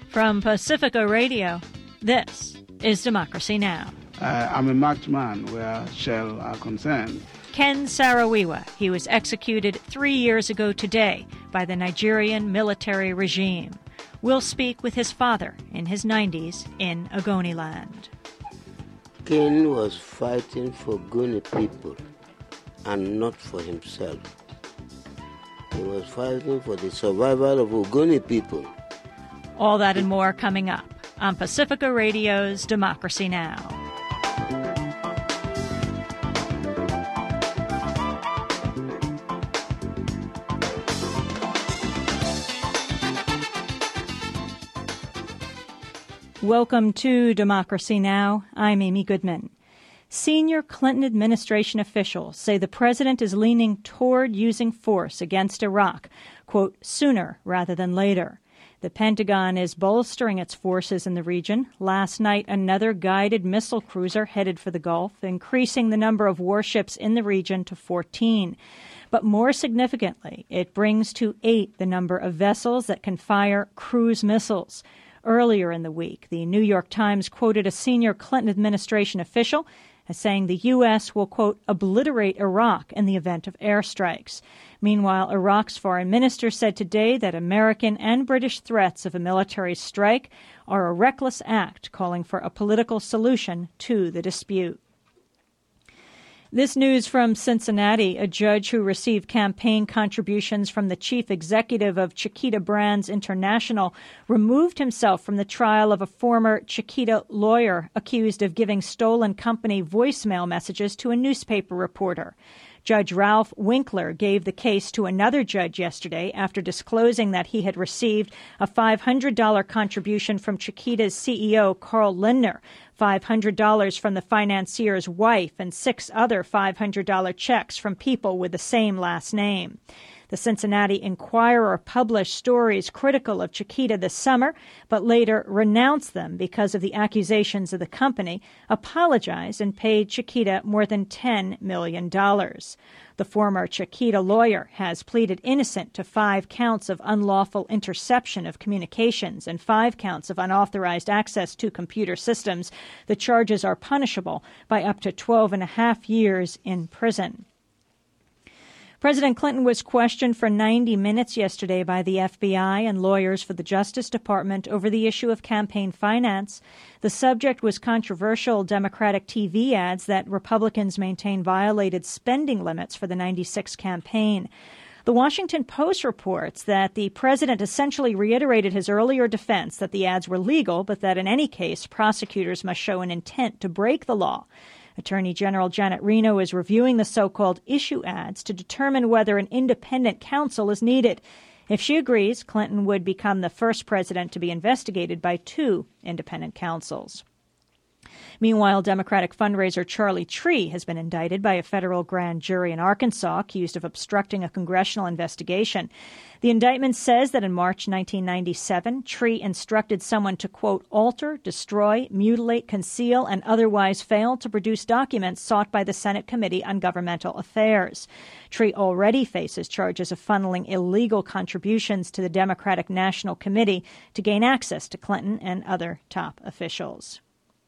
From Pacifica Radio, this is Democracy Now! I'm a marked man where Shell are concerned. Ken Saro-Wiwa. He was executed 3 years ago today by the Nigerian military regime. We'll speak with his father in his 90s in Ogoniland. Ken was fighting for Ogoni people and not for himself. He was fighting for the survival of Ogoni people. All that and more coming up on Pacifica Radio's Democracy Now! Welcome to Democracy Now! I'm Amy Goodman. Senior Clinton administration officials say the president is leaning toward using force against Iraq, quote, sooner rather than later. The Pentagon is bolstering its forces in the region. Last night, another guided missile cruiser headed for the Gulf, increasing the number of warships in the region to 14. But more significantly, it brings to 8 the number of vessels that can fire cruise missiles. Earlier in the week, the New York Times quoted a senior Clinton administration official as saying the U.S. will, quote, obliterate Iraq in the event of airstrikes. Meanwhile, Iraq's foreign minister said today that American and British threats of a military strike are a reckless act, calling for a political solution to the dispute. This news from Cincinnati. A judge who received campaign contributions from the chief executive of Chiquita Brands International removed himself from the trial of a former Chiquita lawyer accused of giving stolen company voicemail messages to a newspaper reporter. Judge Ralph Winkler gave the case to another judge yesterday after disclosing that he had received a $500 contribution from Chiquita's CEO, Carl Lindner, $500 from the financier's wife, and 6 other $500 checks from people with the same last name. The Cincinnati Enquirer published stories critical of Chiquita this summer, but later renounced them because of the accusations of the company, apologized, and paid Chiquita more than $10 million. The former Chiquita lawyer has pleaded innocent to 5 counts of unlawful interception of communications and 5 counts of unauthorized access to computer systems. The charges are punishable by up to 12.5 years in prison. President Clinton was questioned for 90 minutes yesterday by the FBI and lawyers for the Justice Department over the issue of campaign finance. The subject was controversial Democratic TV ads that Republicans maintain violated spending limits for the 96 campaign. The Washington Post reports that the president essentially reiterated his earlier defense that the ads were legal, but that in any case, prosecutors must show an intent to break the law. Attorney General Janet Reno is reviewing the so-called issue ads to determine whether an independent counsel is needed. If she agrees, Clinton would become the first president to be investigated by 2 independent counsels. Meanwhile, Democratic fundraiser Charlie Tree has been indicted by a federal grand jury in Arkansas, accused of obstructing a congressional investigation. The indictment says that in March 1997, Tree instructed someone to, quote, alter, destroy, mutilate, conceal, and otherwise fail to produce documents sought by the Senate Committee on Governmental Affairs. Tree already faces charges of funneling illegal contributions to the Democratic National Committee to gain access to Clinton and other top officials.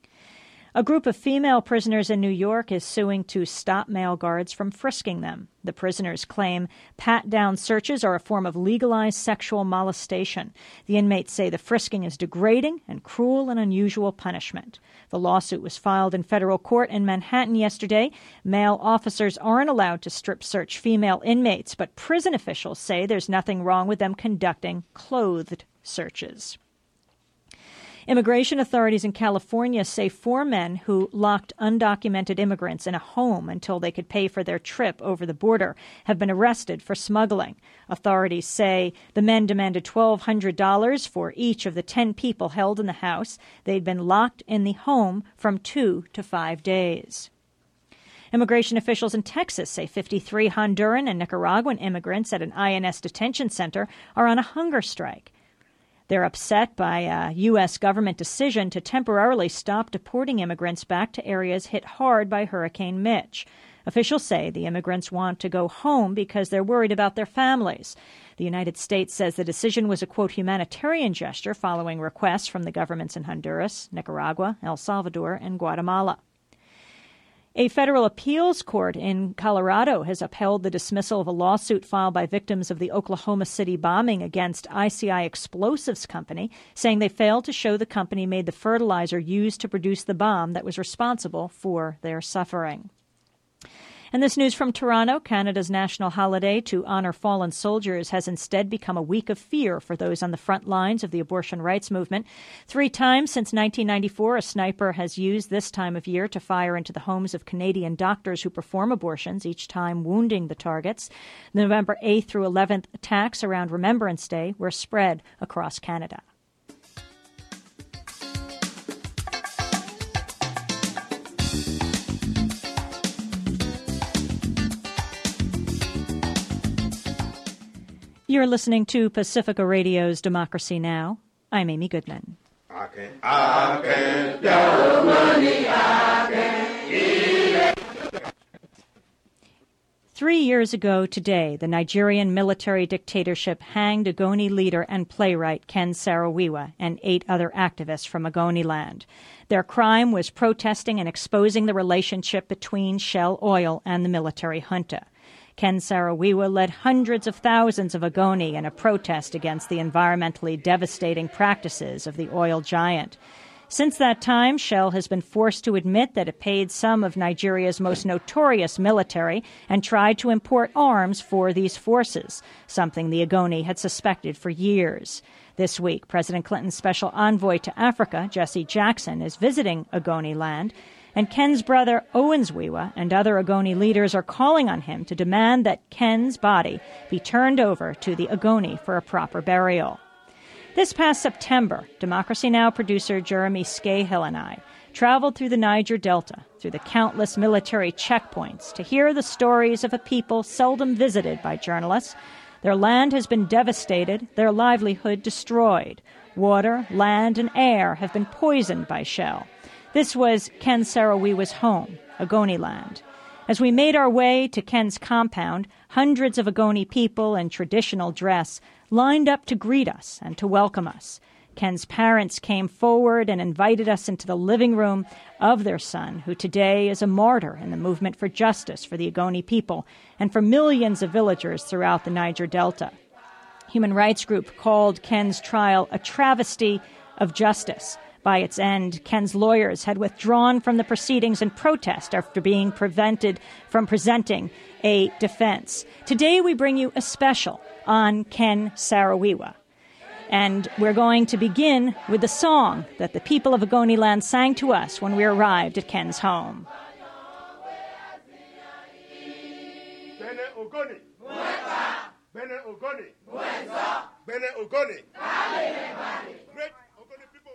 A group of female prisoners in New York is suing to stop male guards from frisking them. The prisoners claim pat-down searches are a form of legalized sexual molestation. The inmates say the frisking is degrading and cruel and unusual punishment. The lawsuit was filed in federal court in Manhattan yesterday. Male officers aren't allowed to strip search female inmates, but prison officials say there's nothing wrong with them conducting clothed searches. Immigration authorities in California say 4 men who locked undocumented immigrants in a home until they could pay for their trip over the border have been arrested for smuggling. Authorities say the men demanded $1,200 for each of the 10 people held in the house. They'd been locked in the home from 2 to 5 days. Immigration officials in Texas say 53 Honduran and Nicaraguan immigrants at an INS detention center are on a hunger strike. They're upset by a U.S. government decision to temporarily stop deporting immigrants back to areas hit hard by Hurricane Mitch. Officials say the immigrants want to go home because they're worried about their families. The United States says the decision was a, quote, humanitarian gesture following requests from the governments in Honduras, Nicaragua, El Salvador, and Guatemala. A federal appeals court in Colorado has upheld the dismissal of a lawsuit filed by victims of the Oklahoma City bombing against ICI Explosives Company, saying they failed to show the company made the fertilizer used to produce the bomb that was responsible for their suffering. And this news from Toronto: Canada's national holiday to honor fallen soldiers has instead become a week of fear for those on the front lines of the abortion rights movement. 3 times since 1994, a sniper has used this time of year to fire into the homes of Canadian doctors who perform abortions, each time wounding the targets. The November 8th through 11th attacks around Remembrance Day were spread across Canada. You're listening to Pacifica Radio's Democracy Now! I'm Amy Goodman. 3 years ago today, the Nigerian military dictatorship hanged Ogoni leader and playwright Ken Saro-Wiwa and 8 other activists from Ogoniland. Their crime was protesting and exposing the relationship between Shell Oil and the military junta. Ken Saro-Wiwa led hundreds of thousands of Ogoni in a protest against the environmentally devastating practices of the oil giant. Since that time, Shell has been forced to admit that it paid some of Nigeria's most notorious military and tried to import arms for these forces, something the Ogoni had suspected for years. This week, President Clinton's special envoy to Africa, Jesse Jackson, is visiting Ogoniland, and Ken's brother Owens Wiwa and other Ogoni leaders are calling on him to demand that Ken's body be turned over to the Ogoni for a proper burial. This past September, Democracy Now! Producer Jeremy Scahill and I traveled through the Niger Delta, through the countless military checkpoints, to hear the stories of a people seldom visited by journalists. Their land has been devastated, their livelihood destroyed. Water, land, and air have been poisoned by Shell. This was Ken Saro-Wiwa's home, Ogoniland. As we made our way to Ken's compound, hundreds of Ogoni people in traditional dress lined up to greet us and to welcome us. Ken's parents came forward and invited us into the living room of their son, who today is a martyr in the movement for justice for the Ogoni people and for millions of villagers throughout the Niger Delta. Human rights group called Ken's trial a travesty of justice. By its end, Ken's lawyers had withdrawn from the proceedings in protest after being prevented from presenting a defense. Today, we bring you a special on Ken Saro-Wiwa. And we're going to begin with the song that the people of Ogoniland sang to us when we arrived at Ken's home. Bene Ogoni. Bene Ogoni. Bene Ogoni. Great Ogoni people.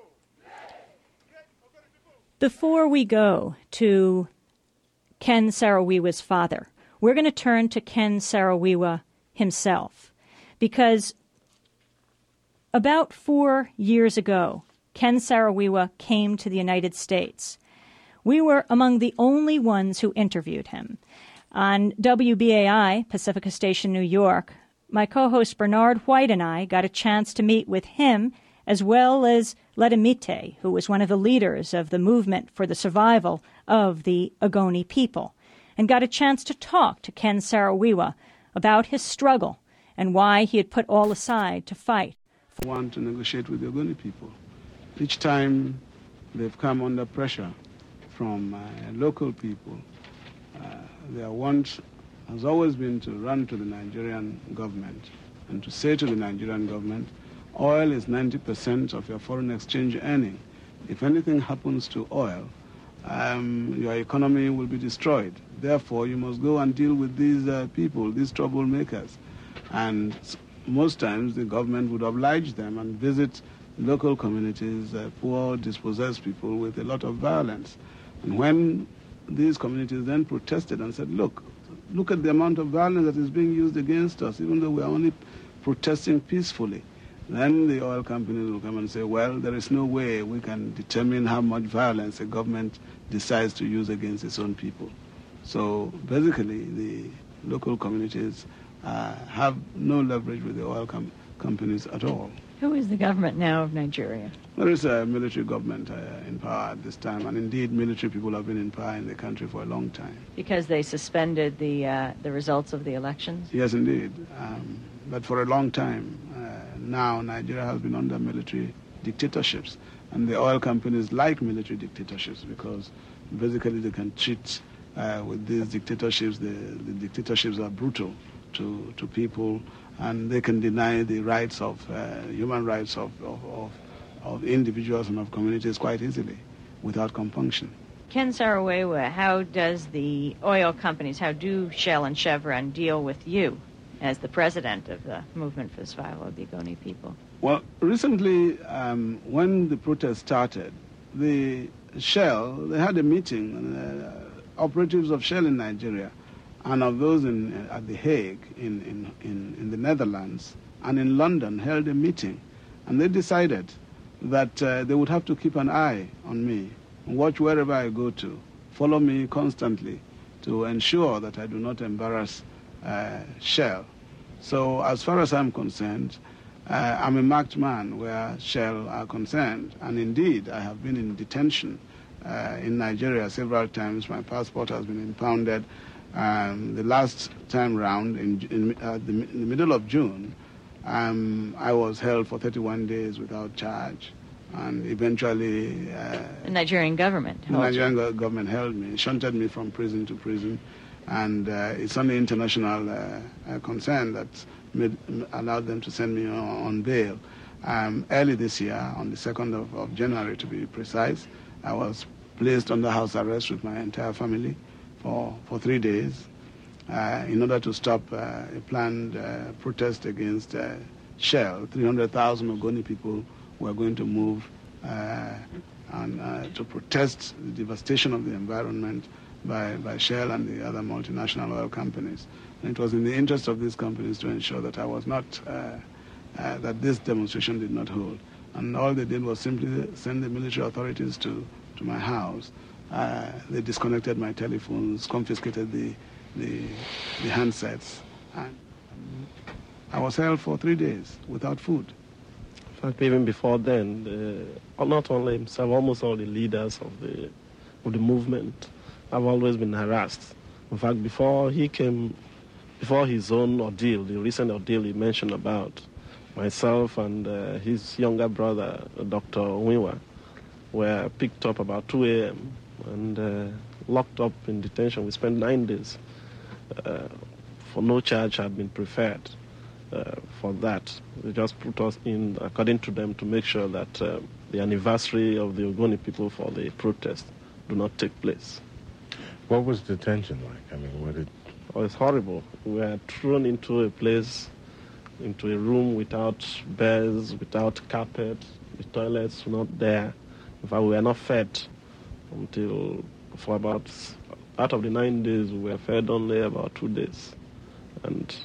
Before we go to Ken Saro-Wiwa's father, we're going to turn to Ken Saro-Wiwa himself, because about 4 years ago, Ken Saro-Wiwa came to the United States. We were among the only ones who interviewed him. On WBAI, Pacifica Station, New York, my co-host Bernard White and I got a chance to meet with him, as well as Ledemite, who was one of the leaders of the movement for the survival of the Ogoni people, and got a chance to talk to Ken Saro-Wiwa about his struggle and why he had put all aside to fight. I want to negotiate with the Ogoni people. Each time they've come under pressure from local people, their want has always been to run to the Nigerian government and to say to the Nigerian government, oil is 90% of your foreign exchange earning. If anything happens to oil, your economy will be destroyed. Therefore, you must go and deal with these people, these troublemakers. And most times, the government would oblige them and visit local communities, poor, dispossessed people with a lot of violence. And when these communities then protested and said, look at the amount of violence that is being used against us, even though we are only protesting peacefully, then the oil companies will come and say, well, there is no way we can determine how much violence a government decides to use against its own people. So basically, the local communities have no leverage with the oil companies at all. Who is the government now of Nigeria? There is a military government in power at this time, and indeed military people have been in power in the country for a long time. Because they suspended the results of the elections? Yes, indeed. But for a long time now, Nigeria has been under military dictatorships, and the oil companies like military dictatorships because basically they can cheat with these dictatorships. The dictatorships are brutal to people, and they can deny the rights of human rights of individuals and of communities quite easily without compunction. Ken Saro-Wiwa, how does the oil companies, how do Shell and Chevron deal with you as the president of the Movement for the Survival of the Ogoni People? Well, recently, when the protest started, the Shell, they had a meeting, operatives of Shell in Nigeria and of those at The Hague in the Netherlands and in London held a meeting, and they decided that they would have to keep an eye on me, watch wherever I go to, follow me constantly to ensure that I do not embarrass Shell. So as far as I'm concerned, I'm a marked man where Shell are concerned, and indeed I have been in detention in Nigeria several times. My passport has been impounded. The last time round, in the middle of June, I was held for 31 days without charge, and eventually the Nigerian government held government held me, shunted me from prison to prison, and it's only international concern that allowed them to send me on bail. Early this year, on the 2nd of January to be precise, I was placed under house arrest with my entire family for 3 days in order to stop a planned protest against Shell. 300,000 Ogoni people were going to move and to protest the devastation of the environment by Shell and the other multinational oil companies. And it was in the interest of these companies to ensure that I was not, that this demonstration did not hold. And all they did was simply send the military authorities to my house. They disconnected my telephones, confiscated the handsets, and I was held for 3 days without food. In fact, even before then, not only himself, almost all the leaders of the movement have always been harassed. In fact, before his own ordeal, the recent ordeal he mentioned about, myself and his younger brother, Dr. Wiwa, were picked up about 2 a.m. and locked up in detention. We spent 9 days. For no charge had been preferred for that. They just put us in, according to them, to make sure that the anniversary of the Ogoni people for the protest do not take place. What was detention like? I mean, what did... Oh, it's horrible. We were thrown into a place, into a room without beds, without carpet. The toilets were not there. In fact, we were not fed until, for about, out of the 9 days, we were fed only about 2 days. And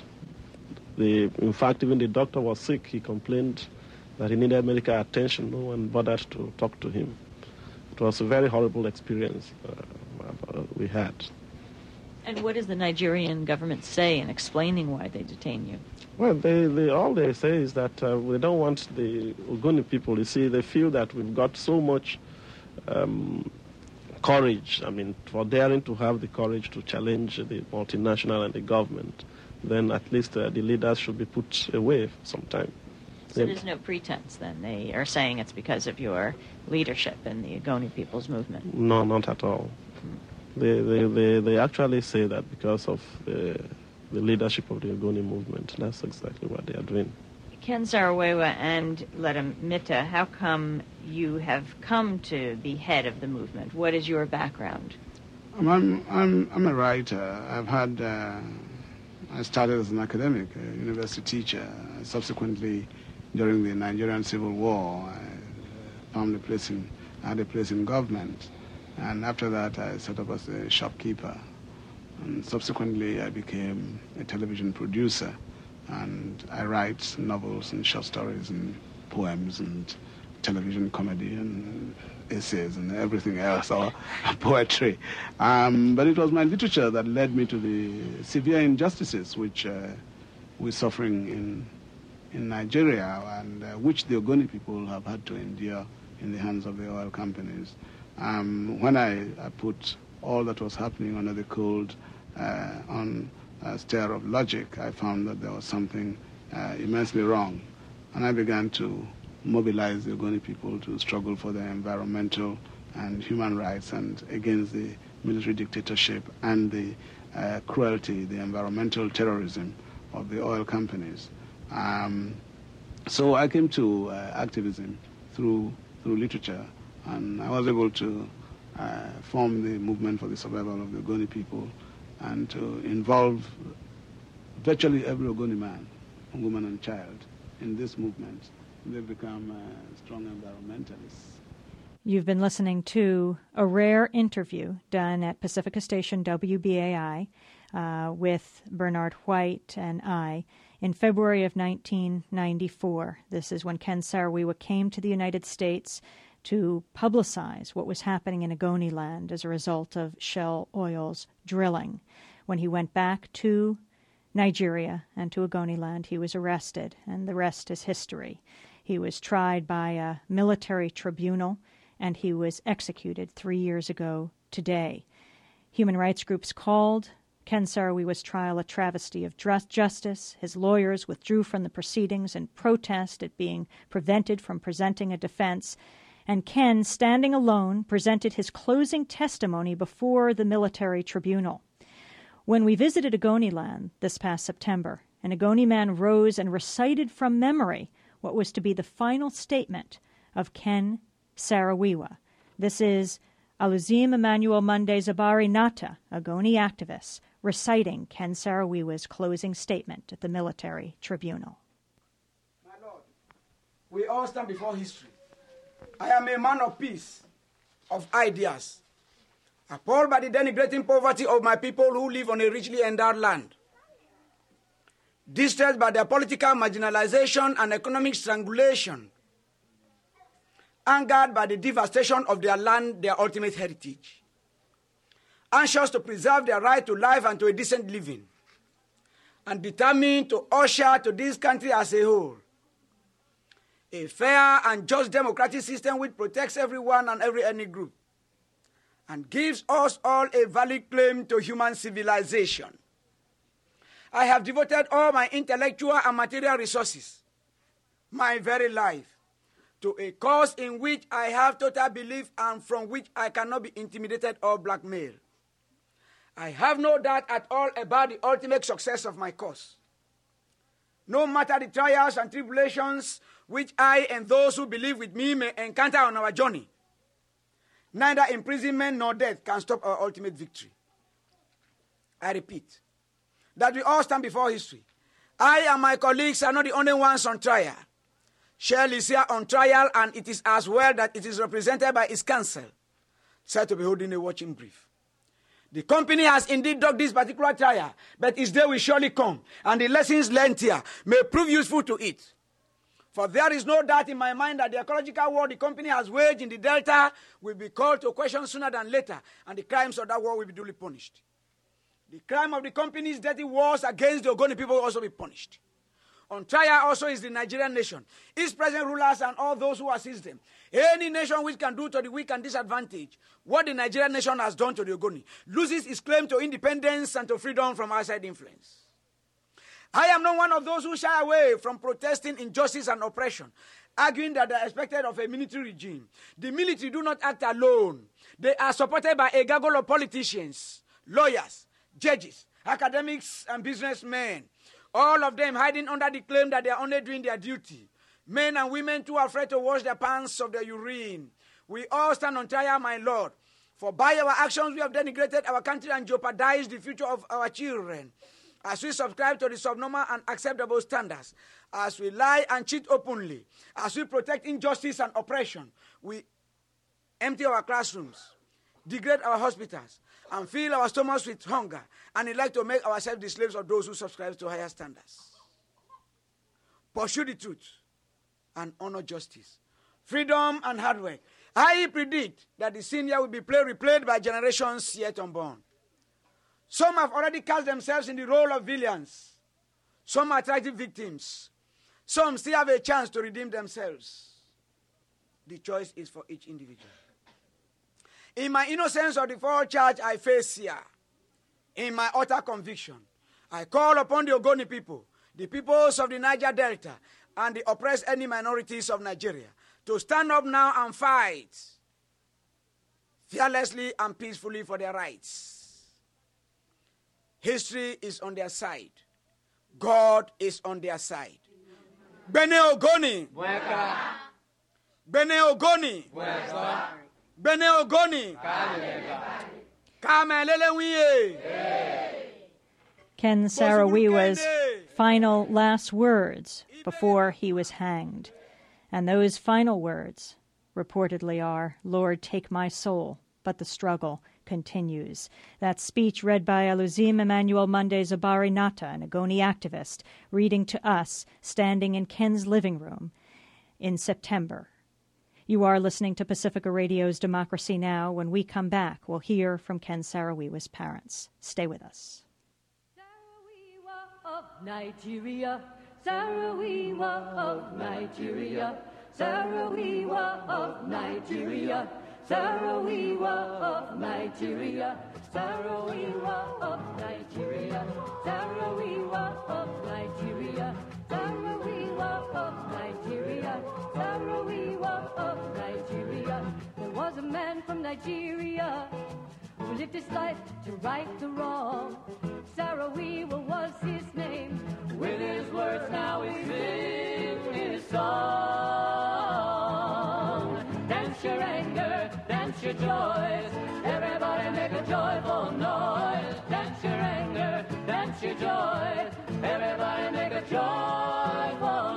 in fact, even the doctor was sick. He complained that he needed medical attention. No one bothered to talk to him. It was a very horrible experience we had. And what does the Nigerian government say in explaining why they detain you? Well, all they say is that we don't want the Ogoni people. You see, they feel that we've got so much courage. I mean, for daring to have the courage to challenge the multinational and the government, then at least the leaders should be put away for some time. So there's no pretense, then? They are saying it's because of your leadership in the Ogoni people's movement? No, not at all. They actually say that because of the leadership of the Ogoni movement. That's exactly what they are doing. Ken Saro-Wiwa and Ledum Mitta, how come you have come to be head of the movement? What is your background? I'm a writer. I started as an academic, a university teacher. Subsequently, during the Nigerian Civil War, I had a place in government. And after that, I set up as a shopkeeper. And subsequently, I became a television producer. And I write novels and short stories and poems and television comedy and essays and everything else, or poetry. But it was my literature that led me to the severe injustices which we're suffering in Nigeria, and which the Ogoni people have had to endure in the hands of the oil companies. When I put all that was happening under the cold on a stare of logic, I found that there was something immensely wrong. And I began to mobilize the Ogoni people to struggle for their environmental and human rights and against the military dictatorship and the cruelty, the environmental terrorism of the oil companies. So I came to activism through literature, and I was able to form the movement for the survival of the Ogoni people and to involve virtually every Ogoni man, woman and child in this movement. They've become strong environmentalists. You've been listening to a rare interview done at Pacifica Station WBAI with Bernard White and I in February of 1994. This is when Ken Saro-Wiwa came to the United States to publicize what was happening in Ogoni land as a result of Shell Oil's drilling. When he went back to Nigeria and to Ogoni land, he was arrested, and the rest is history. He was tried by a military tribunal, and he was executed 3 years ago today. Human rights groups called Ken Saro-Wiwa's trial a travesty of justice. His lawyers withdrew from the proceedings in protest at being prevented from presenting a defense. And Ken, standing alone, presented his closing testimony before the military tribunal. When we visited Ogoni land this past September, an Ogoni man rose and recited from memory what was to be the final statement of Ken Saro-Wiwa. This is Aluzim Emmanuel Monday Zabari Nata, Ogoni activist, reciting Ken Saro-Wiwa's closing statement at the military tribunal. My Lord, we all stand before history. I am a man of peace, of ideas, appalled by the denigrating poverty of my people who live on a richly endowed land, distressed by their political marginalization and economic strangulation, angered by the devastation of their land, their ultimate heritage, anxious to preserve their right to life and to a decent living, and determined to usher to this country as a whole a fair and just democratic system which protects everyone and every ethnic group and gives us all a valid claim to human civilization. I have devoted all my intellectual and material resources, my very life, to a cause in which I have total belief and from which I cannot be intimidated or blackmailed. I have no doubt at all about the ultimate success of my cause. No matter the trials and tribulations which I and those who believe with me may encounter on our journey, neither imprisonment nor death can stop our ultimate victory. I repeat, that we all stand before history. I and my colleagues are not the only ones on trial. Shell is here on trial, and it is as well that it is represented by its counsel, said to be holding a watching brief. The company has indeed dogged this particular trial, but its day will surely come, and the lessons learned here may prove useful to it. For there is no doubt in my mind that the ecological war the company has waged in the Delta will be called to question sooner than later, and the crimes of that war will be duly punished. The crime of the company's dirty wars against the Ogoni people will also be punished. On trial also is the Nigerian nation, its present rulers and all those who assist them. Any nation which can do to the weak and disadvantaged what the Nigerian nation has done to the Ogoni loses its claim to independence and to freedom from outside influence. I am not one of those who shy away from protesting injustice and oppression, arguing that they are expected of a military regime. The military do not act alone. They are supported by a gaggle of politicians, lawyers, judges, academics, and businessmen, all of them hiding under the claim that they are only doing their duty. Men and women too afraid to wash their pants of their urine. We all stand on trial, my Lord, for by our actions we have denigrated our country and jeopardized the future of our children. As we subscribe to the subnormal and acceptable standards, as we lie and cheat openly, as we protect injustice and oppression, we empty our classrooms, degrade our hospitals, and fill our stomachs with hunger, and elect to make ourselves the slaves of those who subscribe to higher standards. Pursue the truth and honor justice, freedom and hard work. I predict that the scene here will be replayed by generations yet unborn. Some have already cast themselves in the role of villains. Some are tragic victims. Some still have a chance to redeem themselves. The choice is for each individual. In my innocence of the false charge I face here, in my utter conviction, I call upon the Ogoni people, the peoples of the Niger Delta, and the oppressed ethnic minorities of Nigeria to stand up now and fight fearlessly and peacefully for their rights. History is on their side. God is on their side. Bene Ogoni. Bene Ogoni. Bene Ogoni. Ken Saro-Wiwa's final last words before he was hanged. And those final words reportedly are, "Lord, take my soul," but the struggle continues. That speech read by Aluzim Emmanuel Monday Zabari Nata, an Ogoni activist, reading to us, standing in Ken's living room in September. You are listening to Pacifica Radio's Democracy Now! When we come back, we'll hear from Ken Saro-Wiwa's parents. Stay with us. Saro-Wiwa of Nigeria, Saro-Wiwa of Nigeria, Saro-Wiwa of Nigeria, Saro-Wiwa of Nigeria, Saro-Wiwa of Nigeria, Saro-Wiwa of Nigeria, Saro-Wiwa of Nigeria, Saro-Wiwa of Nigeria. There was a man from Nigeria who lived his life to right the wrong. Saro-Wiwa was his name. With his words now he sings his song. Dance your anger, dance your joys. Everybody make a joyful noise. Dance your anger, dance your joys. Everybody make a joyful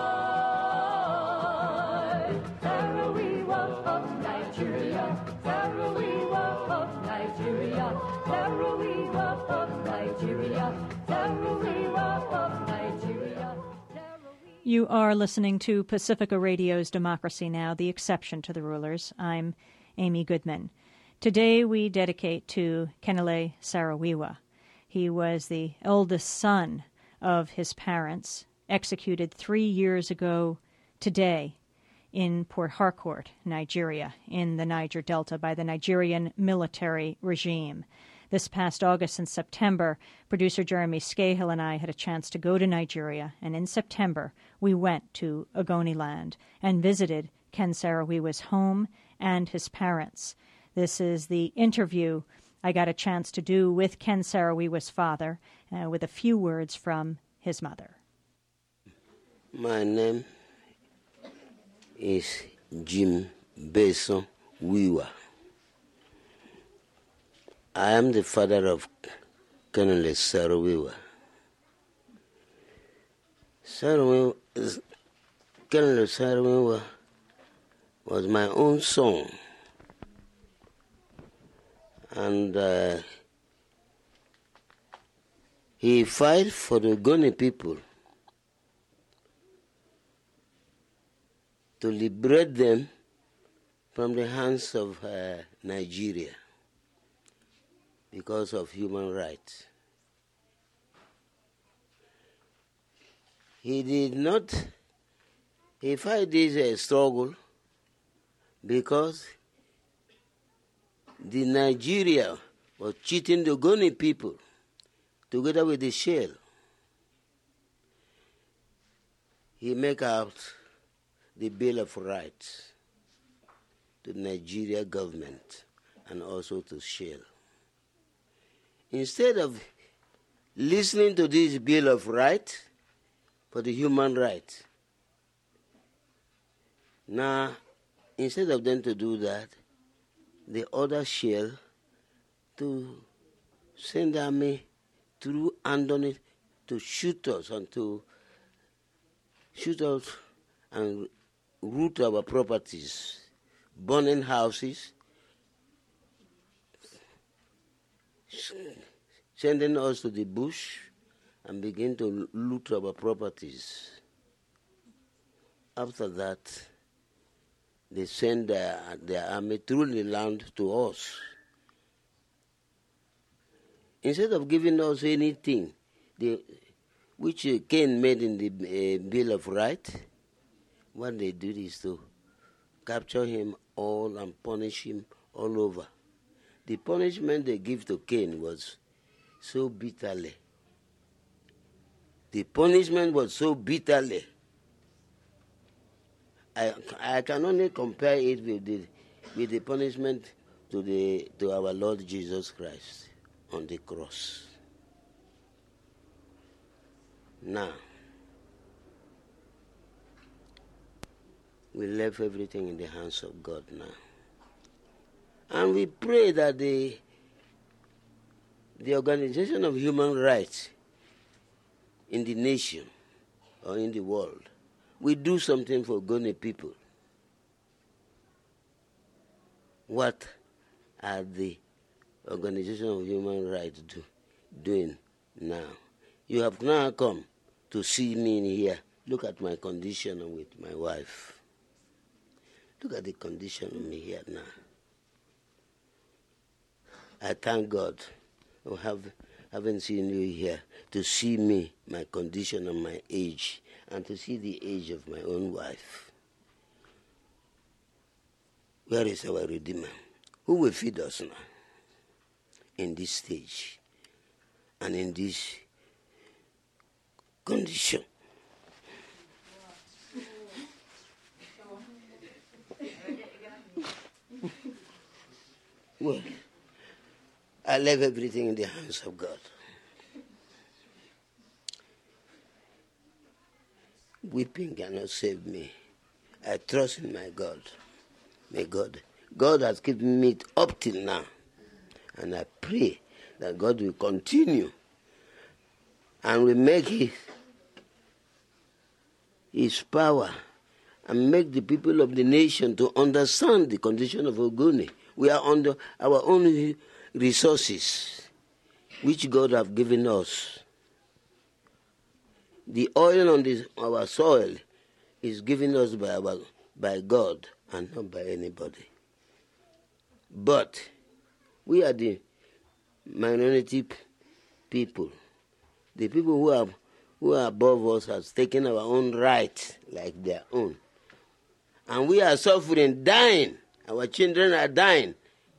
noise. Saro-Wiwa of Nigeria, Saro-Wiwa of Nigeria, Saro-Wiwa of Nigeria, Saro-Wiwa of Nigeria. You are listening to Pacifica Radio's Democracy Now!, the exception to the rulers. I'm Amy Goodman. Today we dedicate to Kenele Saro-Wiwa. He was the eldest son of his parents, executed 3 years ago today in Port Harcourt, Nigeria, in the Niger Delta by the Nigerian military regime. This past August and September, producer Jeremy Scahill and I had a chance to go to Nigeria, and in September we went to Ogoniland and visited Ken Saro-Wiwa's home and his parents. This is the interview I got a chance to do with Ken Saro-Wiwa's father, with a few words from his mother. My name is Jim Beson Wiwa. I am the father of Kenele Saro-Wiwa. Kenele Saro-Wiwa was my own son, and he fought for the Ogoni people to liberate them from the hands of Nigeria because of human rights. He fought this struggle because the Nigeria was cheating the Ogoni people together with the Shell. He make out the Bill of Rights to the Nigeria government and also to Shell. Instead of listening to this Bill of Rights for the human rights, now, instead of them to do that, they order Shell to send army through Andoni to shoot us and root our properties, burning houses, sending us to the bush and begin to loot our properties. After that, they send their army through the land to us. Instead of giving us anything, we which Cain made in the Bill of Rights, what they did is to capture him all and punish him all over. The punishment they give to Cain was so bitterly. The punishment was so bitterly. I can only compare it with the punishment to our Lord Jesus Christ on the cross. Now, we left everything in the hands of God now. And we pray that the Organization of Human Rights in the nation or in the world will do something for Ogoni people. What are the Organization of Human Rights doing now? You have now come to see me in here. Look at my condition with my wife. Look at the condition of me here now. I thank God who haven't seen you here to see me, my condition and my age, and to see the age of my own wife. Where is our Redeemer? Who will feed us now in this stage and in this condition? Well, I leave everything in the hands of God. Weeping cannot save me. I trust in my God. May God has given me it up till now. And I pray that God will continue and will make his power and make the people of the nation to understand the condition of Ogoni. We are under our own resources, which God have given us. The oil on our soil is given us by God and not by anybody. But we are the minority people. The people who are above us has taken our own rights like their own. And we are suffering, dying. Our children are dying.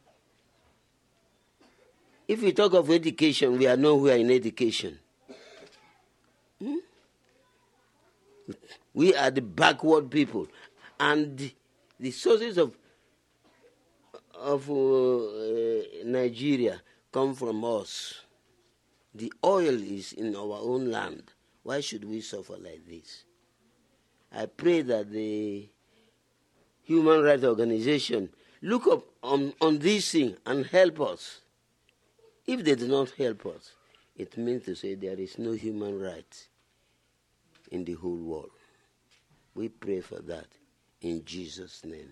If we talk of education, we are nowhere in education. We are the backward people. And the sources of Nigeria come from us. The oil is in our own land. Why should we suffer like this? I pray that the Human Rights Organization look up on this thing and help us. If they do not help us, it means to say there is no human rights in the whole world. We pray for that in Jesus' name.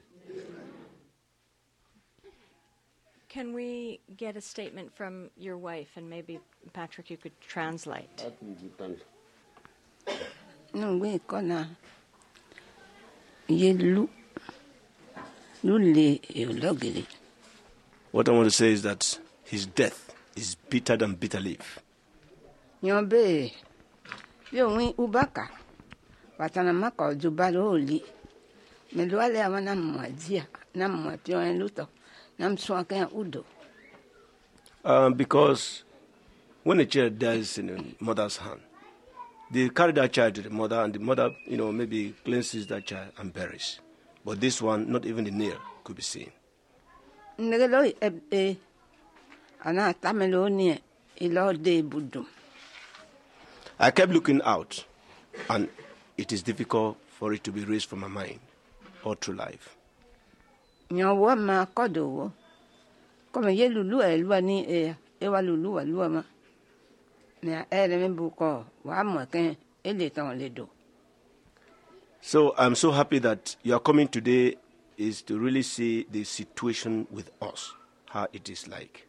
Can we get a statement from your wife, and maybe, Patrick, you could translate? What I want to say is that his death is bitter than bitter leaf. Nyombe, yo wi ubaka, watana mako jubalo li, meluale awana mwajia, na mwapio en luto, na mswake en udo. Because when a child dies in a mother's hand, they carry that child to the mother, and the mother, maybe cleanses that child and buries. But this one, not even the nail could be seen. I kept looking out, and it is difficult for it to be raised from my mind or through life. So I'm so happy that you are coming today is to really see the situation with us, how it is like.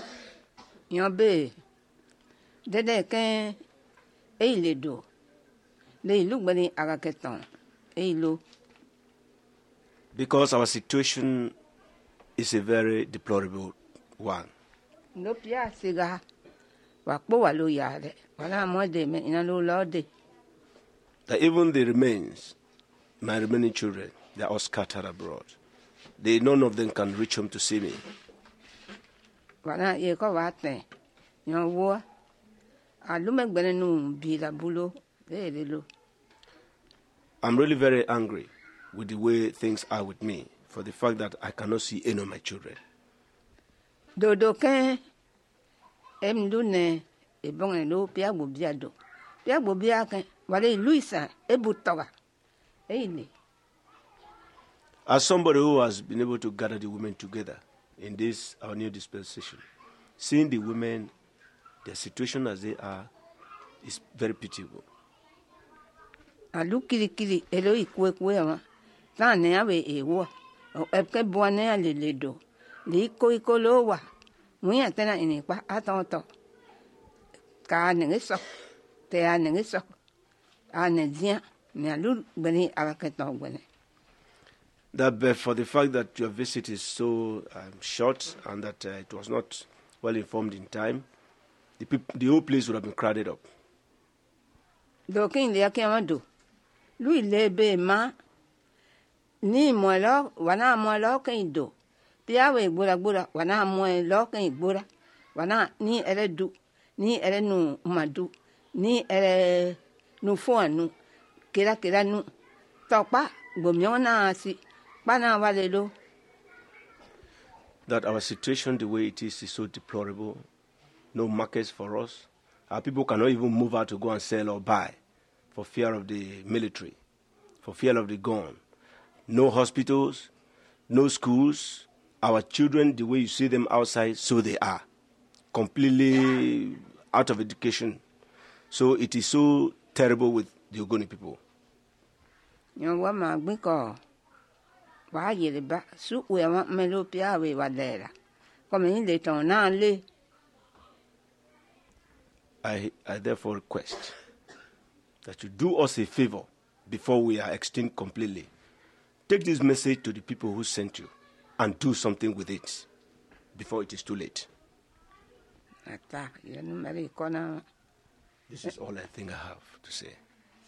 Because our situation is a very deplorable one. wakpo wa lo yare wana mo de me ina lo lo de That even the remains, my remaining children, they are all scattered abroad. None of them can reach home to see me. wana ye ko wa te nyo wo alu me gbere nu bi la bulo le lo I'm really very angry with the way things are with me for the fact that I cannot see any of my children. dodo ken em du ne e bon e lo pia gbo bia do pia gbo bia ken wale luisa e butoga e ni As somebody who has been able to gather the women together in this, our new dispensation, seeing the women, their situation as they are, is very pitiable. alu kiri elo ikwe wa ta ne ave e wo e ke bo ne ale le do li ko lo wa mu ya tena ini pa atonto ka ne so te a ne so a ne dia me alu beni avaketo bene. That but for the fact that your visit is so short and that it was not well informed in time, the whole place would have been crowded up. Do kin le akemado lui le be ma ni mo lo wana mo lo kin do pia we gbura wana mo lo kin gbura wana ni ere du ni ere nu madu ni ere nu fonu kira nu topa gbomiona si pana wale lo. That our situation, the way it is so deplorable. No markets for us. Our people cannot even move out to go and sell or buy for fear of the military, for fear of the gun. No hospitals, no schools. Our children, the way you see them outside, so they are. Completely out of education. So it is so terrible with the Ogoni people. Wa yele ba su we ma melo pia we wa dera comme il est ton le. I therefore request that you do us a favor before we are extinct completely. Take this message to the people who sent you and do something with it before it is too late. This is all I think I have to say.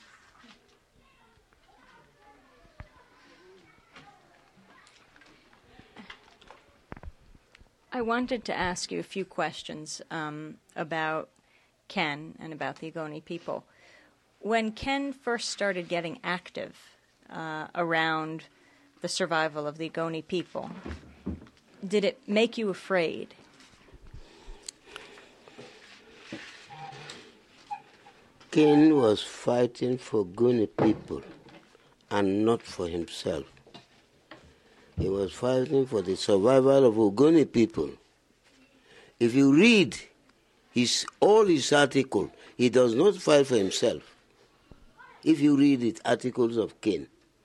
I wanted to ask you a few questions about Ken and about the Ogoni people. When Ken first started getting active around the survival of the Ogoni people, did it make you afraid? Ken was fighting for Ogoni people and not for himself. He was fighting for the survival of Ogoni people. If you read all his articles, he does not fight for himself. If you read the articles of Ken,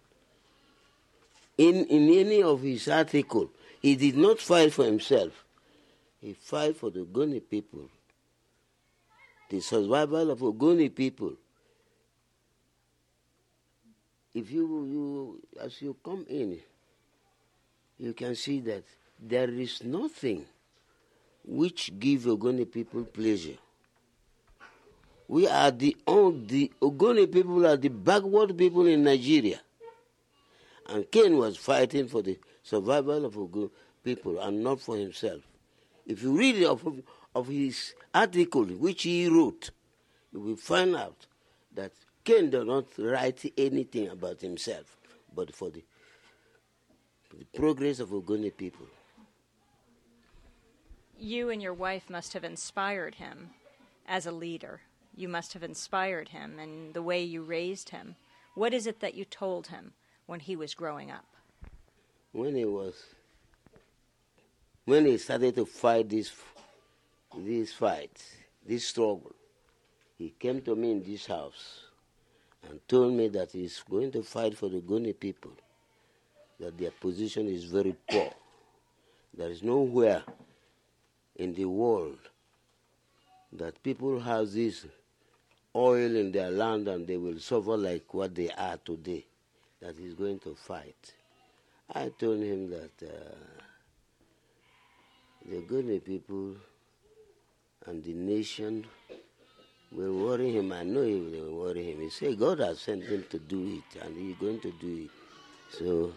in any of his articles, he did not fight for himself. He fought for the Ogoni people, the survival of Ogoni people. If as you come in, you can see that there is nothing which gives Ogoni people pleasure. We are the Ogoni people are the backward people in Nigeria. And Ken was fighting for the survival of Ogoni people and not for himself. If you read of his article which he wrote, you will find out that Ken does not write anything about himself, but for the progress of Ogoni people. You and your wife must have inspired him as a leader. You must have inspired him in the way you raised him. What is it that you told him when he was growing up? When he started to fight this struggle, he came to me in this house and told me that he's going to fight for the Ogoni people, that their position is very poor. There is nowhere in the world that people have this oil in their land and they will suffer like what they are today, that he's going to fight. I told him that the Ogoni people and the nation will worry him. I know he will worry him. He said God has sent him to do it, and he's going to do it. So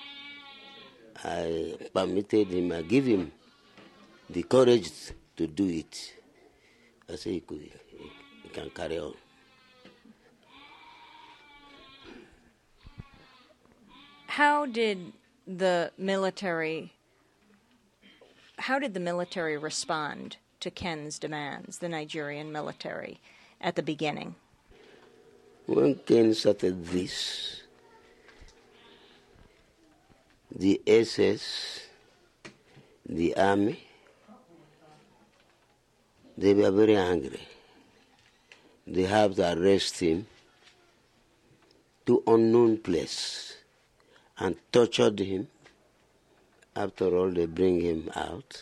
I permitted him, I give him the courage to do it. I said he can carry on. How did the military respond to Ken's demands, the Nigerian military, at the beginning? When Ken started this, the SS, the army, they were very angry. They have to arrest him to unknown place and tortured him. After all, they bring him out.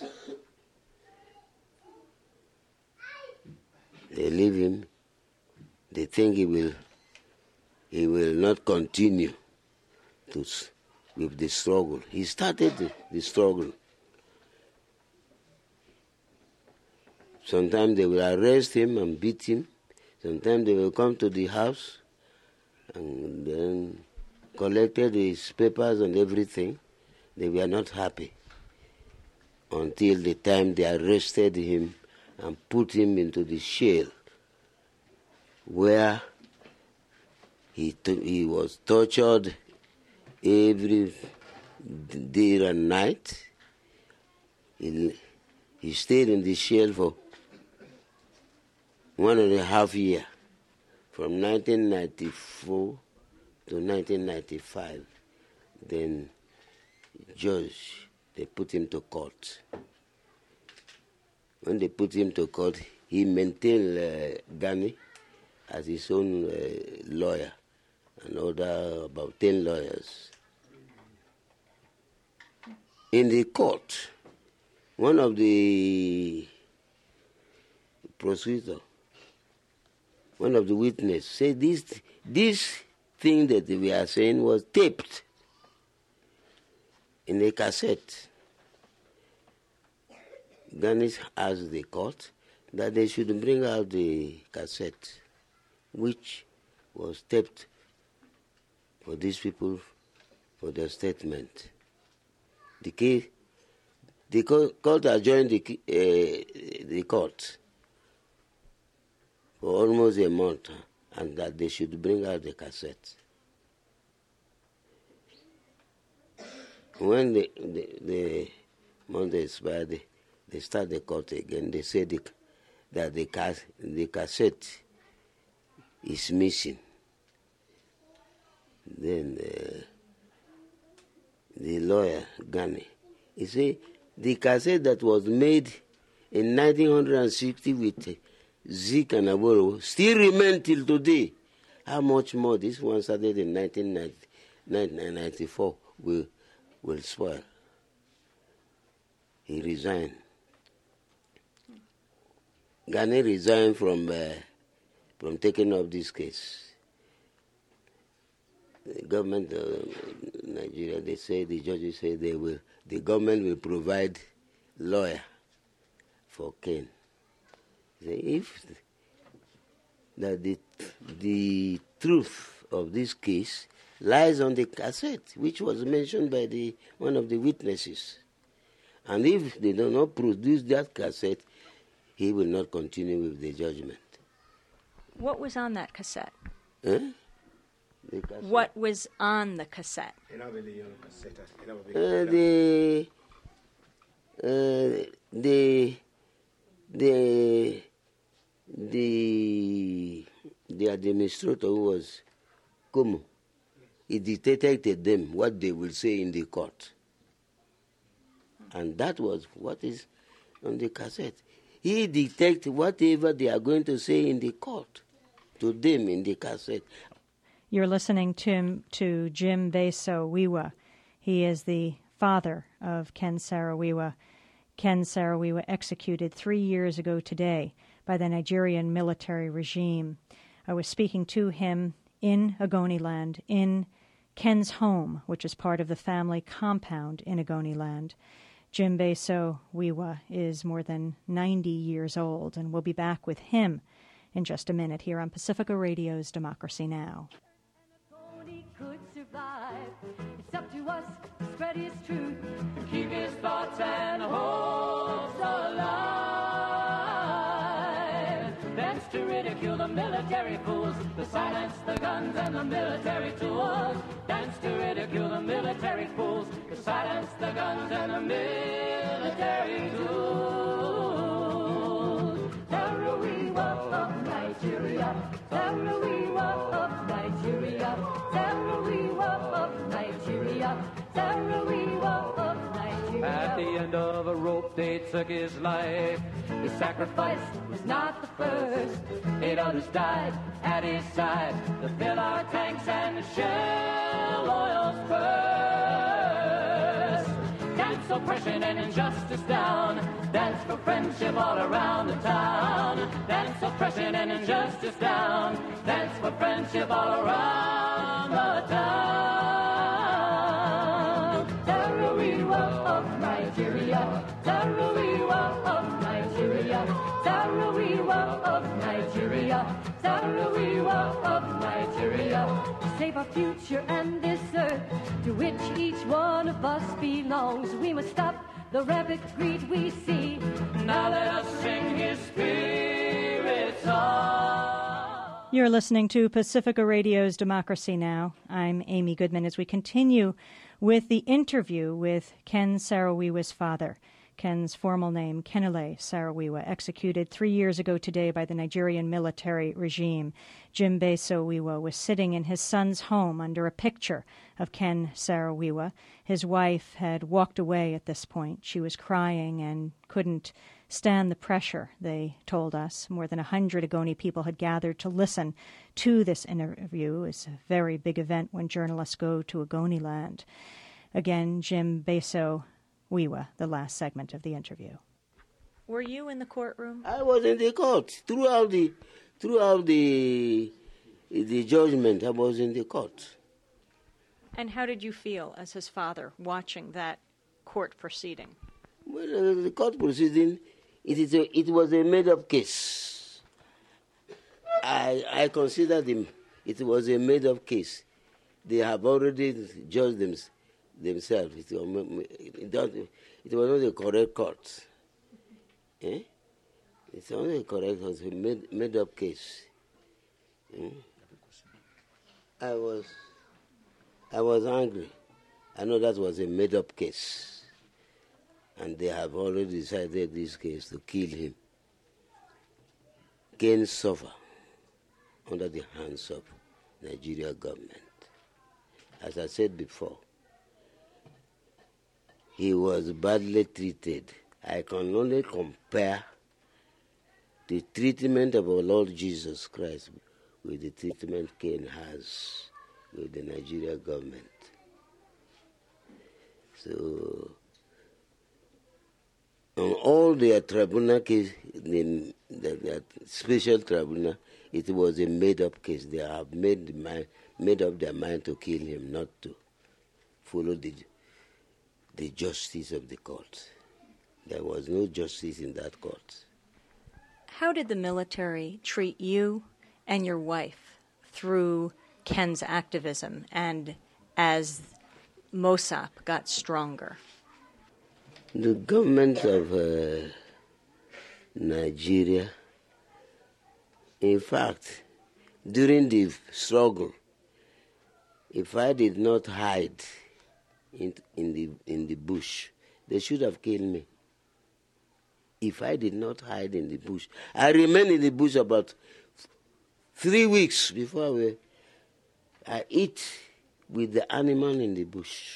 They leave him. They think he will not continue with the struggle. He started the struggle. Sometimes they will arrest him and beat him. Sometimes they will come to the house and then collected his papers and everything. They were not happy until the time they arrested him and put him into the jail where he was tortured every day and night. He stayed in the jail for 1.5 years, from 1994 to 1995. Then judge, they put him to court. When they put him to court, he maintained Gani as his own lawyer, and about 10 lawyers. In the court, one of the prosecutor, one of the witnesses, said this thing that we are saying was taped in a cassette. Gani asked the court that they should bring out the cassette, which was taped for these people for their statement. The court adjourned the court for almost a month, and that they should bring out the cassette. When the month expired, they start the court again. They said that the cassette is missing. Then the lawyer, Gani, he said the cassette that was made in 1960 with Zik and Aboro still remain till today. How much more this one started in 1994 will spoil. He resigned. Gani resigned from taking up this case. The government of Nigeria, they say, the judges say the government will provide lawyer for Ken. If that the truth of this case lies on the cassette, which was mentioned by one of the witnesses, and if they do not produce that cassette, he will not continue with the judgment. What was on that cassette? What was on the cassette? The administrator, who was Kumu, he dictated them what they will say in the court. And that was what is on the cassette. He dictates whatever they are going to say in the court to them in the cassette. You're listening to Jim Beso-Wiwa. He is the father of Ken Saro-Wiwa. Ken Saro-Wiwa executed 3 years ago today by the Nigerian military regime. I was speaking to him in Ogoniland, in Ken's home, which is part of the family compound in Ogoniland. Jim Beso Wiwa is more than 90 years old, and we'll be back with him in just a minute here on Pacifica Radio's Democracy Now! Could survive. It's up to us to spread his truth, to keep his thoughts and hopes alive. Thence to ridicule the military fools, to silence the guns and the military tools. Thence to ridicule the military fools, to silence the guns and the military tools. Sarawiwa of Nigeria, Sarawiwa of Nigeria, Sarawiwa of Nigeria, Sarawiwa of Nigeria. At the end of a rope they took his life. His sacrifice was not the first. 8 others died at his side to fill our tanks and to shell oil's purse. Dance oppression and injustice down. Dance for friendship all around the town. Dance oppression and injustice down. Dance for friendship all around the town. Sarawiwa of Nigeria, Sarawiwa of Nigeria, Sarawiwa of Nigeria, Sarawiwa of Nigeria. To save our future and this earth to which each one of us belongs, we must stop the rampant greed we see. Now let us sing his spirit song. You're listening to Pacifica Radio's Democracy Now! I'm Amy Goodman as we continue with the interview with Ken Saro-Wiwa's father. Ken's formal name, Kenele Saro-Wiwa, executed 3 years ago today by the Nigerian military regime. Jim Beso Wiwa was sitting in his son's home under a picture of Ken Saro-Wiwa. His wife had walked away at this point. She was crying and couldn't stand the pressure, they told us. More than 100 Ogoni people had gathered to listen to this interview. It's a very big event when journalists go to Ogoni land. Again, Jim Beso Wiwa, the last segment of the interview. Were you in the courtroom? I was in the court throughout the judgment. I was in the court. And how did you feel as his father watching that court proceeding? Well, the court proceeding, it was a made-up case. I consider it was a made-up case. They have already judged themselves. It was not a correct court. It's not a correct court. It's a made-up case. I was angry. I know that was a made-up case. And they have already decided this case to kill him. Ken suffer under the hands of Nigeria government. As I said before, he was badly treated. I can only compare the treatment of our Lord Jesus Christ with the treatment Ken has with the Nigeria government. So, on all their tribunal case, the special tribunal, it was a made-up case. They have made up their mind to kill him, not to follow the justice of the court. There was no justice in that court. How did the military treat you and your wife through Ken's activism and as MOSAP got stronger? The government of Nigeria, in fact, during the struggle, if I did not hide in the bush, they should have killed me. If I did not hide in the bush, I remained in the bush about 3 weeks before I eat with the animal in the bush.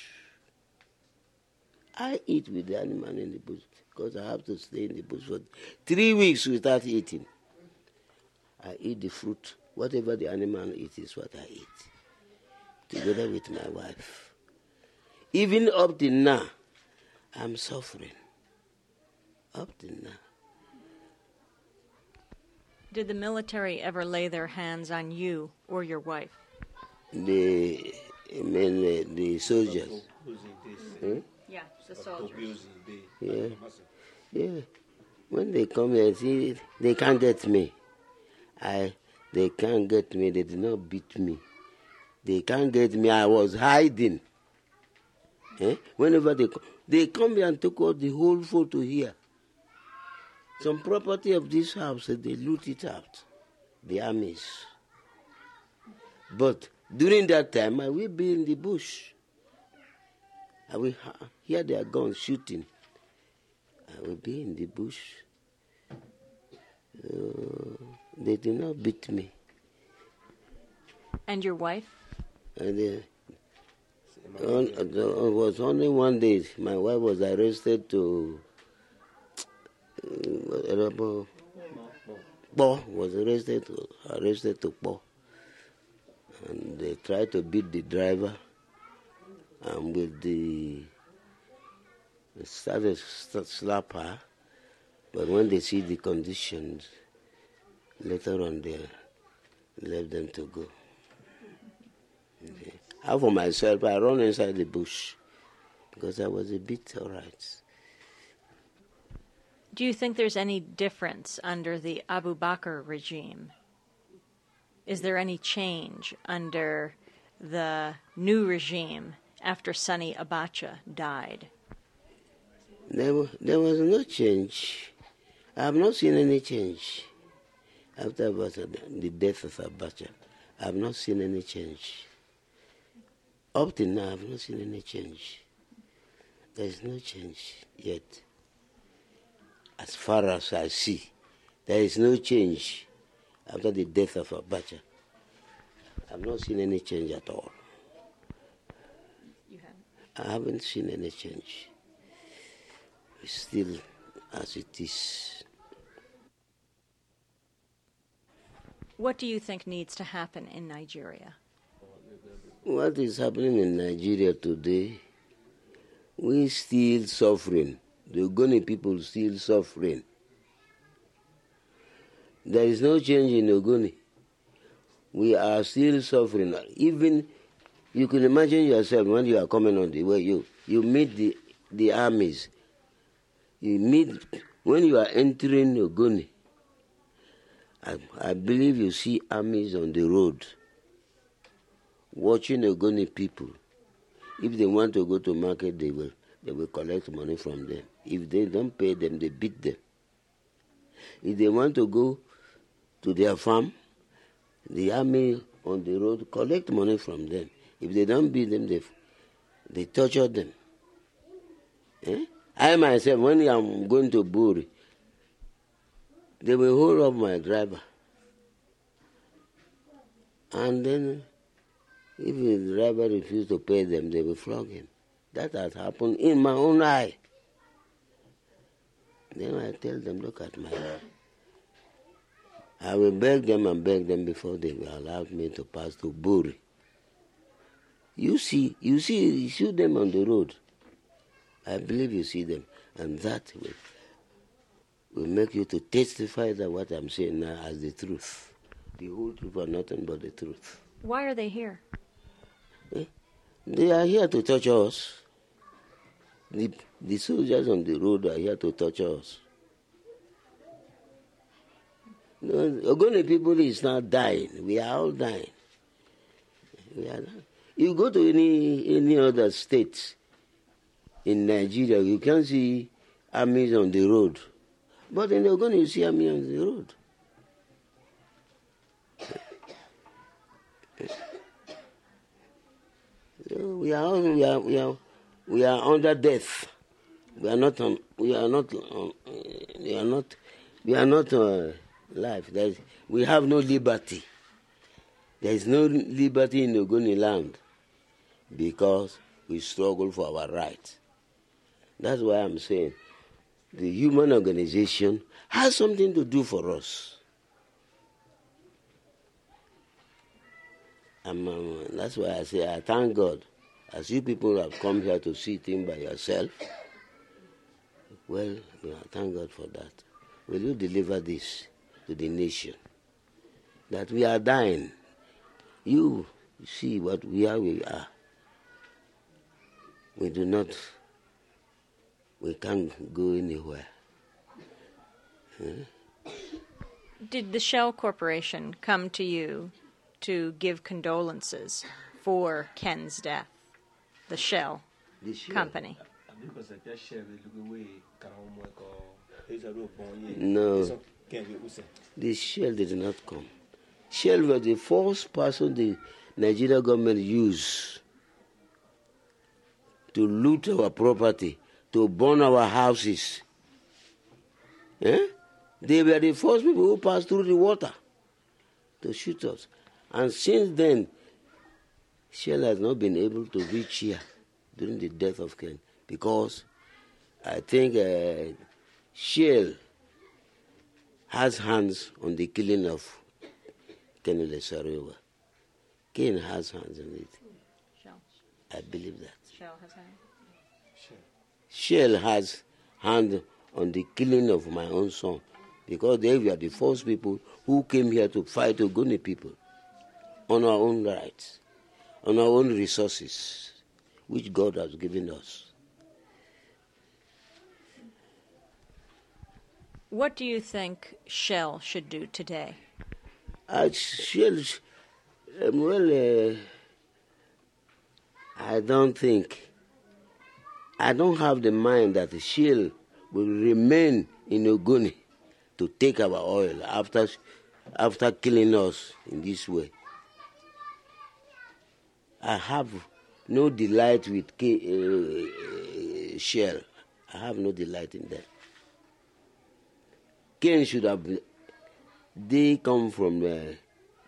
I eat with the animal in the bush because I have to stay in the bush for 3 weeks without eating. I eat the fruit. Whatever the animal eats is what I eat, together with my wife. Even up till now, I'm suffering. Up till now. Did the military ever lay their hands on you or your wife? The soldiers. Yeah. the soldiers. Yeah. Yeah. When they come here, see, they can't get me. They can't get me. They did not beat me. They can't get me. I was hiding. Whenever they come here and took out the whole photo here. Some property of this house, they loot it out. The armies. But during that time, I will be in the bush. I will hear their guns shooting. I will be in the bush. They did not beat me. And your wife? And it was only one day. My wife was arrested to. Bo was arrested to Bo. And they tried to beat the driver. And with they started to slap her. But when they see the conditions, later on they left them to go. Okay. How for myself, I run inside the bush because I was a bit all right. Do you think there's any difference under the Abu Bakr regime? Is there any change under the new regime after Sani Abacha died? There was no change. I have not seen any change after the death of Abacha. I have not seen any change. Up till now, I have not seen any change. There is no change yet. As far as I see, there is no change after the death of Abacha. I have not seen any change at all. You haven't? I haven't seen any change. It's still as it is. What do you think needs to happen in Nigeria? What is happening in Nigeria today, we still suffering. The Ogoni people still suffering. There is no change in Ogoni. We are still suffering. Even, you can imagine yourself when you are coming on the way, you meet the armies. You meet, when you are entering Ogoni, I believe you see armies on the road watching Ogoni people. If they want to go to market, they will collect money from them. If they don't pay them, they beat them. If they want to go to their farm, the army on the road collect money from them. If they don't beat them, they torture them. I myself, when I'm going to Buri, they will hold up my driver. And then, if the driver refuses to pay them, they will flog him. That has happened in my own eye. Then I tell them, look at my eye. I will beg them before they will allow me to pass to Buri. You see them on the road. I believe you see them. And that will make you to testify that what I'm saying now as the truth. The whole truth or nothing but the truth. Why are they here? They are here to torture us. The soldiers on the road are here to torture us. Ogoni people is not dying. We are all dying. We are dying. You go to any other state in Nigeria, you can see armies on the road. But in Ogoni, you see army on the road. So we are under death. We are not life. We have no liberty. There is no liberty in Ogoni land because we struggle for our rights. That's why I'm saying the human organization has something to do for us. That's why I say I thank God. As you people have come here to see things by yourself, well, I thank God for that. Will you deliver this to the nation? That we are dying. You see where we are. We do not we can't go anywhere. Did the Shell Corporation come to you to give condolences for Ken's death? The Shell company? No, the Shell did not come. Shell was the first person the Nigeria government used to loot our property, to burn our houses. They were the first people who passed through the water to shoot us. And since then, Shell has not been able to reach here during the death of Ken, because I think Shell has hands on the killing of Kennedy Sarowa. Ken has hands on it. Shell. I believe that. Shell has hands. Shell has hand on the killing of my own son, because they were the first people who came here to fight Ogoni people on our own rights, on our own resources, which God has given us. What do you think Shell should do today? Shell, I don't have the mind that Shell will remain in Ogoni to take our oil after killing us in this way. I have no delight with Shell. I have no delight in that. Ken should have. They come from a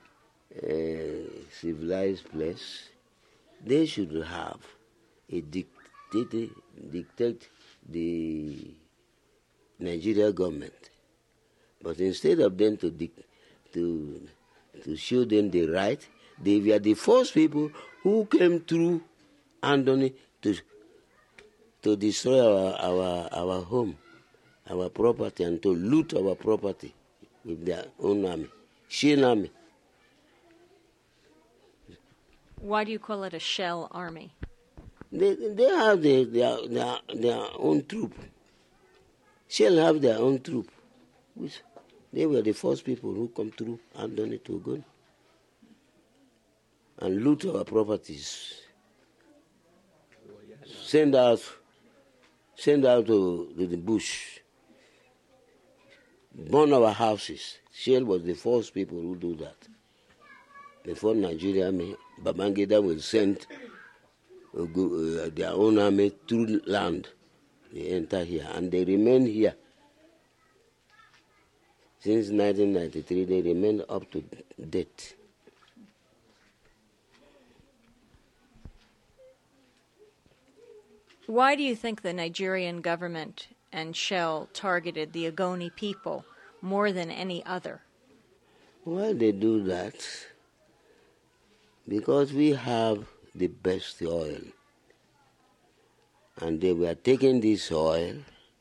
civilized place. They should have a dictate the Nigeria government. But instead of them to show them the right, they were the first people who came through Andoni to destroy our home, our property, and to loot our property with their own army, Shell army. Why do you call it a Shell army? They have their own troop. Shell have their own troop. Which they were the first people who come through Andoni to Ogoni and loot our properties. Send out to the bush. Burn our houses. Shell was the first people who do that. Before Nigeria, Babangida will send their own army through land. They enter here and they remain here. Since 1993, they remain up to date. Why do you think the Nigerian government and Shell targeted the Ogoni people more than any other? Why they do that? Because we have the best oil. And they were taking this oil,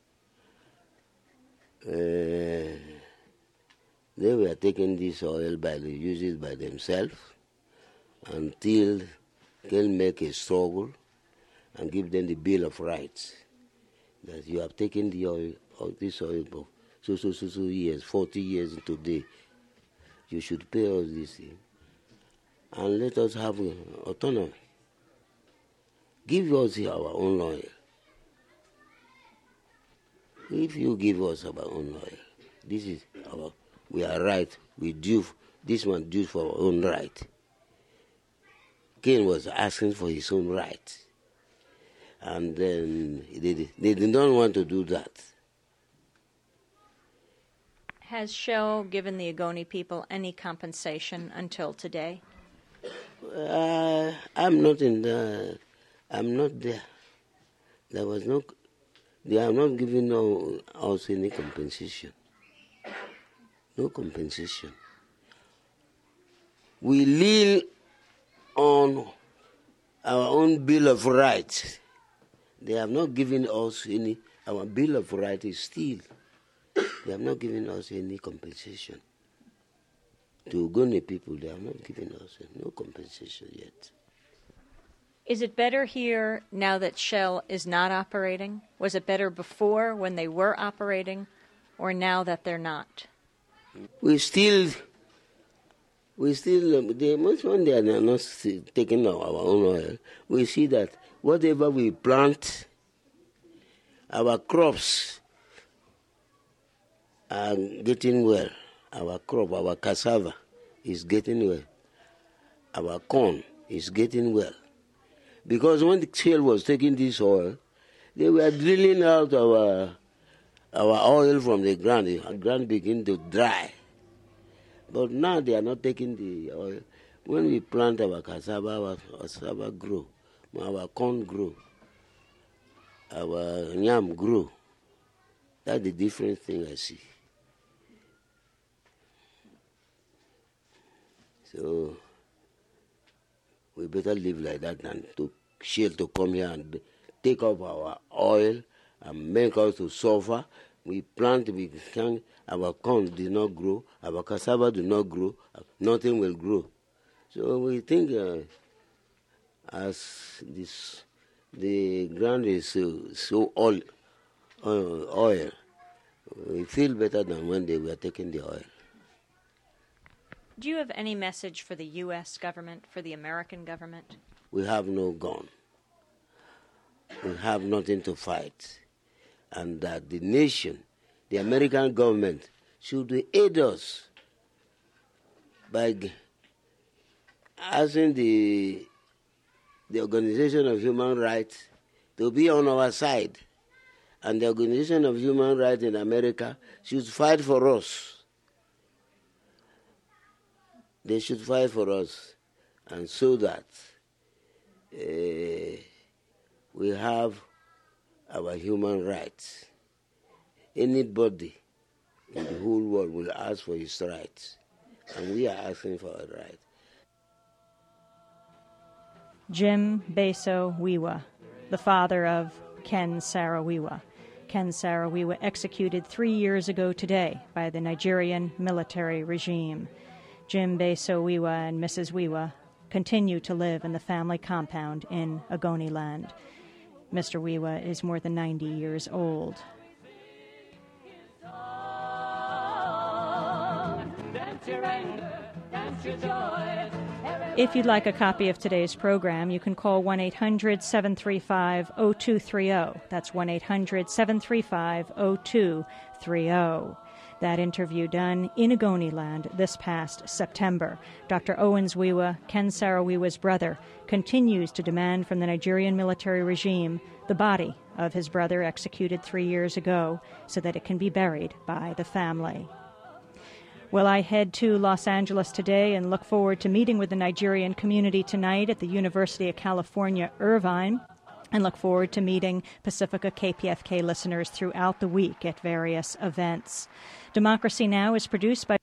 use it by themselves until they'll make a struggle and give them the Bill of Rights. That you have taken the oil, this oil for so years, 40 years today. You should pay us this thing. And let us have autonomy. Give us our own oil. If you give us our own oil, we are right, this one due for our own right. Ken was asking for his own right. And then they did not want to do that. Has Shell given the Ogoni people any compensation until today? I'm not there. They have not given us any compensation. No compensation. We lean on our own Bill of Rights. They have not given us any. Our Bill of Rights is still. They have not given us any compensation. To Ogoni people, they have not given us no compensation yet. Is it better here now that Shell is not operating? Was it better before when they were operating, or now that they're not? We still, the most when they are not taking our own oil, we see that whatever we plant, our crops are getting well. Our crop, our cassava is getting well. Our corn is getting well. Because when the Shell was taking this oil, they were drilling out our oil from the ground. The ground began to dry. But now they are not taking the oil. When we plant our cassava grow, our corn grow, our yam grow. That's the different thing I see. So we better live like that than to Shell to come here and take up our oil and make us to suffer. We plant, we can, our corn did not grow, our cassava do not grow, nothing will grow. So we think as the ground is so oil, we feel better than when they were taking the oil. Do you have any message for the U.S. government, for the American government? We have no gun. We have nothing to fight. And that the nation, the American government, should aid us by asking the Organization of Human Rights to be on our side. And the Organization of Human Rights in America should fight for us. They should fight for us, and so that we have our human rights. Anybody in the whole world will ask for his rights, and we are asking for our rights. Jim Beso Wiwa, the father of Ken Saro-Wiwa. Ken Saro-Wiwa executed 3 years ago today by the Nigerian military regime. Jim Beso Wiwa and Mrs. Wiwa continue to live in the family compound in Ogoniland. Mr. Wiwa is more than 90 years old. If you'd like a copy of today's program, you can call 1-800-735-0230. That's 1-800-735-0230. That interview done in Ogoniland this past September. Dr. Owens Wiwa, Ken Saro-Wiwa's brother, continues to demand from the Nigerian military regime the body of his brother executed 3 years ago so that it can be buried by the family. Well, I head to Los Angeles today and look forward to meeting with the Nigerian community tonight at the University of California, Irvine, and look forward to meeting Pacifica KPFK listeners throughout the week at various events. Democracy Now! Is produced by